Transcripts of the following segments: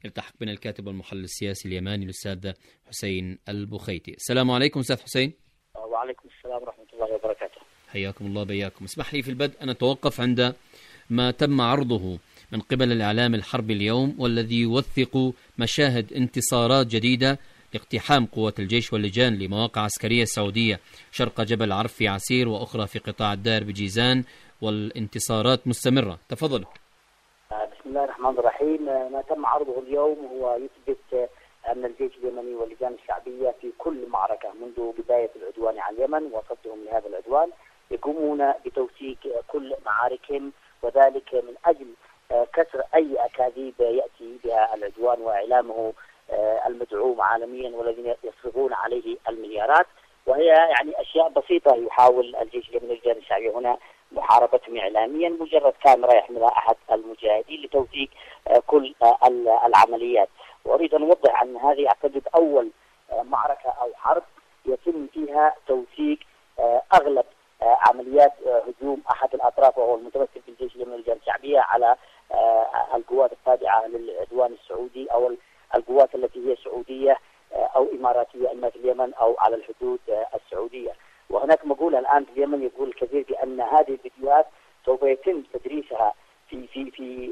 يلتحق بنا الكاتب والمحلل السياسي اليماني الأستاذ حسين البخيتي. السلام عليكم أستاذ حسين. وعليكم السلام ورحمة الله وبركاته. حياكم الله بياكم. اسمح لي في البدء أن أتوقف عند ما تم عرضه من قبل الإعلام الحربي اليوم، والذي يوثق مشاهد انتصارات جديدة لاقتحام قوات الجيش واللجان لمواقع عسكرية سعودية شرق جبل عرف في عسير وأخرى في قطاع الدار بجيزان، والانتصارات مستمرة. تفضل. بسم الله الرحمن الرحيم. ما تم عرضه اليوم هو يثبت أن الجيش اليمني واللجان الشعبية في كل معركة منذ بداية العدوان على اليمن وصدهم لهذا العدوان يقومون بتوثيق كل معاركهم، وذلك من أجل كسر أي أكاذيب يأتي بها العدوان وإعلامه المدعوم عالميا والذين يصرفون عليه المليارات، وهي يعني أشياء بسيطة يحاول الجيش اليمني واللجان الشعبية هنا محاربتهم إعلاميا، مجرد كاميرا يحملها أحد المجاهدين لتوثيق كل العمليات. وأريد أن أوضح أن هذه أعتقد أول معركة أو حرب يتم فيها توثيق أغلب عمليات هجوم أحد الأطراف وهو المتمثل في الجيش اليمني واللجان الشعبية على القوات التابعة للعدوان السعودي أو القوات التي هي سعودية أو إماراتية إما في اليمن أو على الحدود السعودية. وهناك مقولة الآن في اليمن يقول الكثير بأن هذه الفيديوهات سوف يتم تدريسها في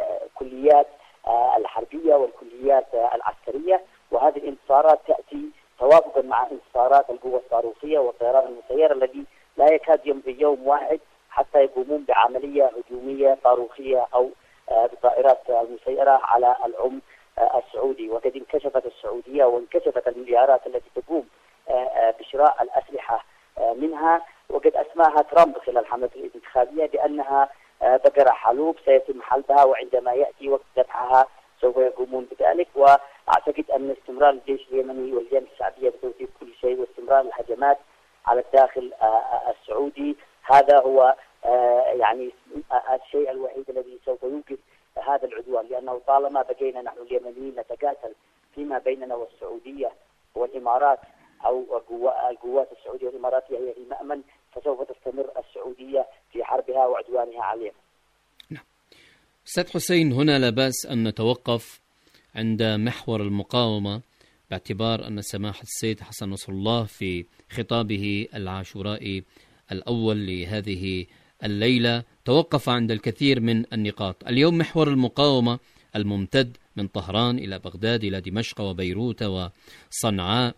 كليات الحربية والكليات العسكرية، وهذه الانتصارات تأتي توافقا مع انتصارات القوة الصاروخية والطيران المسير الذي لا يكاد يمضي يوم واحد حتى يقومون بعملية هجومية صاروخية أو بطائرات المسيرة على العم السعودي. وقد انكشفت السعودية وانكشفت المليارات التي تقوم بشراء الأسلحة منها، وقد أسماها ترامب خلال الحملة الانتخابية بأنها بقرة حلوب سيتم حلبها، وعندما يأتي وقت ذبحها سوف يقومون بذلك. وأعتقد أن استمرار الجيش اليمني واللجان الشعبية بتوثيق كل شيء واستمرار الهجمات على الداخل السعودي هذا هو يعني الشيء الوحيد الذي سوف يوقف هذا العدوان، لأنه طالما بقينا نحن اليمنيين نتقاتل فيما بيننا والسعودية والإمارات أو القوات السعودية والإماراتية هي المأمن، فسوف تستمر السعودية في حربها وعدوانها علينا. نعم. أستاذ حسين، هنا لا بأس أن نتوقف عند محور المقاومة، باعتبار أن سماحة السيد حسن نصر الله في خطابه العاشورائي الأول لهذه الليلة توقف عند الكثير من النقاط. اليوم محور المقاومة الممتد من طهران إلى بغداد إلى دمشق وبيروت وصنعاء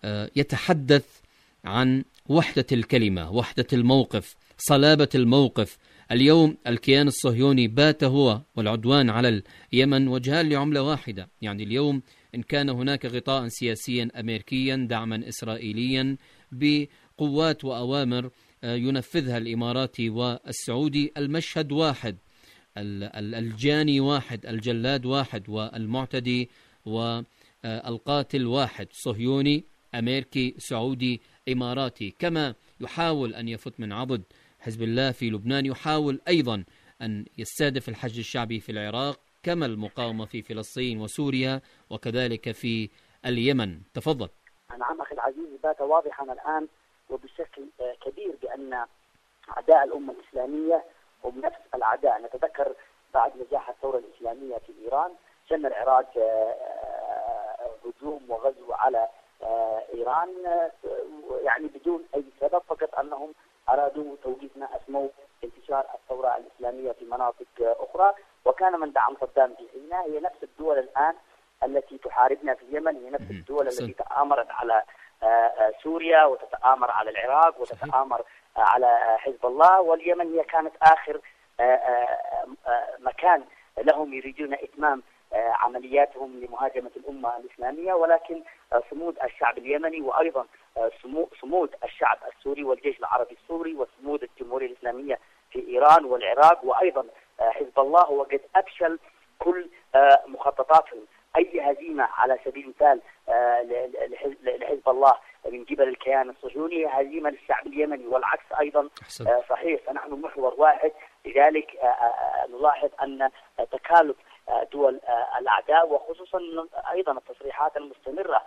يتحدث عن وحدة الكلمة، وحدة الموقف، صلابة الموقف. اليوم الكيان الصهيوني بات هو والعدوان على اليمن وجهان لعملة واحدة. يعني اليوم إن كان هناك غطاء سياسيا أمريكيا دعما إسرائيليا بقوات وأوامر ينفذها الإماراتي والسعودي، المشهد واحد، الجاني واحد، الجلاد واحد، والمعتدي والقاتل واحد، صهيوني أمريكي سعودي إماراتي. كما يحاول أن يفت من عضد حزب الله في لبنان، يحاول أيضا أن يستهدف الحشد الشعبي في العراق، كما المقاومة في فلسطين وسوريا وكذلك في اليمن. تفضل. نعم أخي العزيز، بات واضحا الآن وبشكل كبير بأن أعداء الأمة الإسلامية هم نفس الأعداء. نتذكر بعد نجاح الثورة الإسلامية في إيران شن العراق هجوم وغزو على إيران يعني بدون أي سبب، فقط أنهم أرادوا توقيف ما أسموا انتشار الثورة الإسلامية في مناطق أخرى. وكان من دعم صدام في حينها هي نفس الدول الآن التي تحاربنا في اليمن، هي نفس الدول التي تآمرت على سوريا وتتآمر على العراق وتتآمر على حزب الله. واليمن هي كانت آخر مكان لهم يريدون إتمام عملياتهم لمهاجمة الأمة الإسلامية، ولكن صمود الشعب اليمني وأيضا صمود الشعب السوري والجيش العربي السوري وصمود الجمهورية الإسلامية في إيران والعراق وأيضا حزب الله هو قد أفشل كل مخططاتهم. أي هزيمة على سبيل المثال لحزب الله من قبل الكيان الصهيوني هزيمة للشعب اليمني، والعكس أيضا صحيح، فنحن محور واحد. لذلك نلاحظ أن تكالب دول الأعداء وخصوصا أيضا التصريحات المستمرة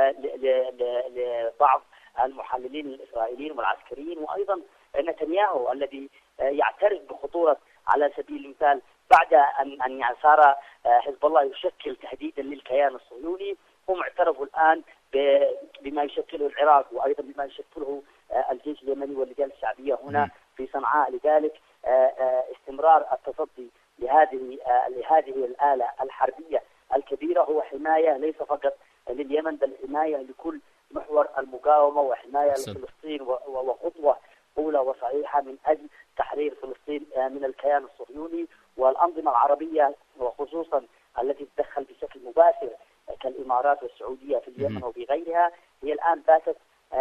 لبعض المحللين الإسرائيليين والعسكريين وأيضا نتنياهو الذي يعترف بخطورة على سبيل المثال بعد أن يعني صار حزب الله يشكل تهديدا للكيان الصهيوني. هم اعترفوا الآن بما يشكله العراق وأيضا بما يشكله الجيش اليمني واللجان الشعبية هنا في صنعاء. لذلك استمرار التصدي لهذه الآلة الحربية الكبيرة هو حماية ليس فقط لليمن بل حماية لكل محور المقاومة وحماية لفلسطين وخطوة أولى وصحيحة من أجل تحرير فلسطين من الكيان الصهيوني. والأنظمة العربية وخصوصا التي تدخل بشكل مباشر كالإمارات والسعودية في اليمن وفي غيرها هي الآن باتت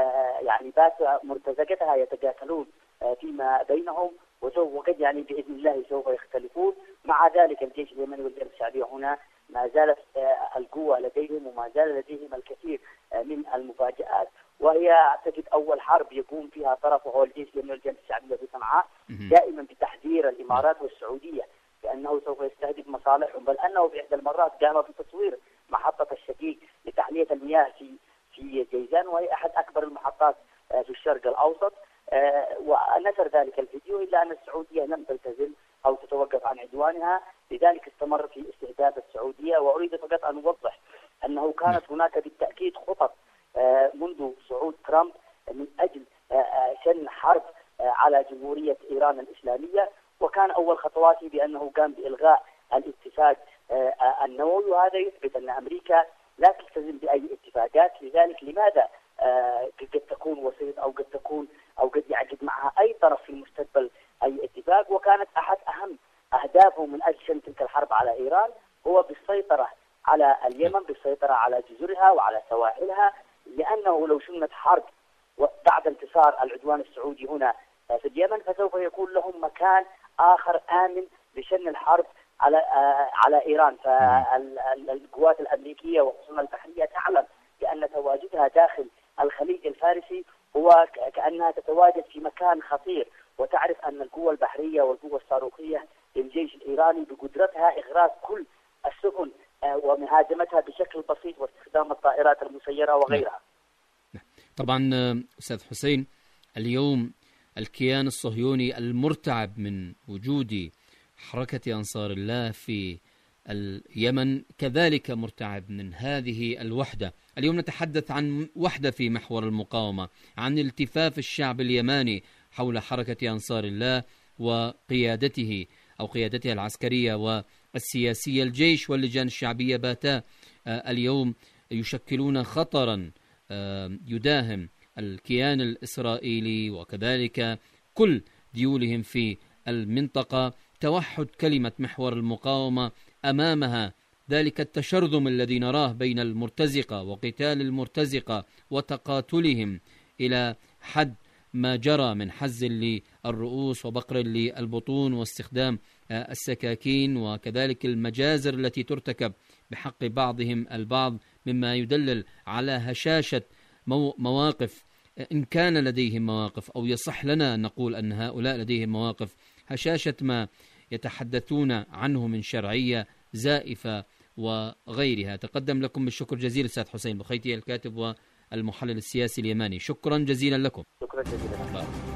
مرتزقتها يتقاتلون فيما بينهم وقد يعني بإذن الله سوف يختلفون. مع ذلك الجيش اليمني والجيش الشعبية هنا ما زالت القوة لديهم وما زال لديهم الكثير من المفاجآت. وهي أعتقد أول حرب يقوم فيها طرفه هو الجيش اليمني والجيش الشعبية في صنعاء دائما بتحذير الإمارات والسعودية بأنه سوف يستهدف مصالحهم، بل أنه في إحدى المرات قام بتصوير محطة الشقيق لتحلية المياه في جيزان وهي أحد أكبر المحطات في الشرق الأوسط، ونشر ذلك الفيديو. إلا أن السعودية لم تلتزم أو تتوقف عن عدوانها، لذلك استمر في استهداف السعودية. وأريد فقط أن أوضح أنه كانت هناك بالتأكيد خطط منذ صعود ترامب من أجل شن حرب على جمهورية إيران الإسلامية، وكان أول خطواته بأنه قام بإلغاء الاتفاق النووي، وهذا يثبت أن أمريكا لا تلتزم بأي اتفاقات. لذلك لماذا قد تكون وسيط أو قد يعقد معها أي طرف في المستقبل أي اتفاق؟ وكانت أحد أهم أهدافه من أجل شن تلك الحرب على إيران هو بالسيطرة على اليمن، بالسيطرة على جزرها وعلى سواحلها، لأنه لو شنت حرب بعد انتصار العدوان السعودي هنا في اليمن فسوف يكون لهم مكان آخر آمن لشن الحرب على إيران. فالقوات الأمريكية وخصوصا البحرية تعلم بأن تواجدها داخل الخليج الفارسي هو كأنها تتواجد في مكان خطير، وتعرف أن القوة البحرية والقوة الصاروخية للجيش الإيراني بقدرتها إغراق كل السفن ومهاجمتها بشكل بسيط واستخدام الطائرات المسيرة وغيرها. طبعا أستاذ حسين، اليوم الكيان الصهيوني المرتعب من وجود حركة أنصار الله في اليمن كذلك مرتعب من هذه الوحدة. اليوم نتحدث عن وحدة في محور المقاومة، عن التفاف الشعب اليماني حول حركة أنصار الله وقيادته أو قيادتها العسكرية والسياسية. الجيش واللجان الشعبية باتا اليوم يشكلون خطرا يداهم الكيان الإسرائيلي وكذلك كل ديولهم في المنطقة. توحد كلمة محور المقاومة أمامها ذلك التشرذم الذي نراه بين المرتزقة وقتال المرتزقة وتقاتلهم إلى حد ما جرى من حز للرؤوس وبقر للبطون واستخدام السكاكين وكذلك المجازر التي ترتكب بحق بعضهم البعض، مما يدلل على هشاشة مواقف، إن كان لديهم مواقف أو يصح لنا نقول أن هؤلاء لديهم مواقف، هشاشة ما يتحدثون عنه من شرعية زائفة وغيرها. تقدم لكم بالشكر جزيل أستاذ حسين بخيتي الكاتب والمحلل السياسي اليماني. شكرا جزيلا لكم. شكرا جزيلا.